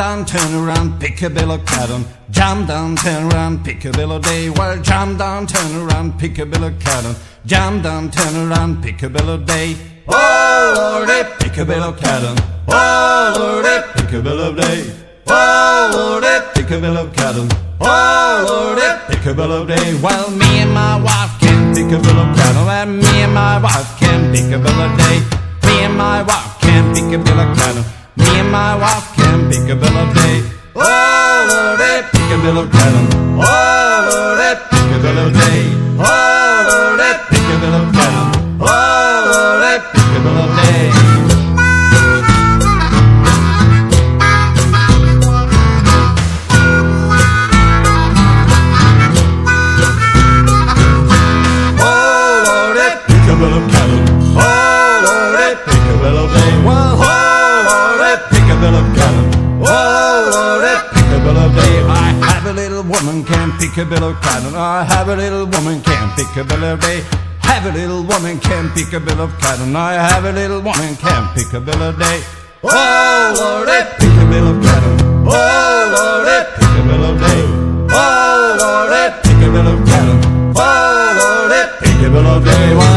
down, turn around, pick a bill of cotton. Jam down, turn around, pick a bill of day. Well, jam down, turn around, pick a bill of cotton. Jam down, turn around, pick a bill of day. Oh, Lordy, pick a bill of cotton. Oh, Lordy, pick a bill of day. Oh, Lordy, pick a bill of cotton. Oh, Lordy, pick a bill of day. Well, me and my wife can pick a bill of cotton. And me and my wife can pick a bill of day. Me and my wife can pick a bill of cotton. Me and my wife can pick a bill of day. Oh, Lordy, pick a bill of cotton. Oh, Lordy, pick a bill of day. Oh, Lordy, pick a bill of cotton. Oh, Lordy, pick a bill of day. Woman can pick a bill of cotton. I have a little woman can pick a bill of day. Have a little woman can pick a bill of cotton. I have a little woman can pick a bill of day. Oh, Lordy, pick a bill of cotton. Oh, Lordy, pick a bill of day. Oh, Lordy, pick a bill of cotton. Oh, Lordy, pick a bill of day.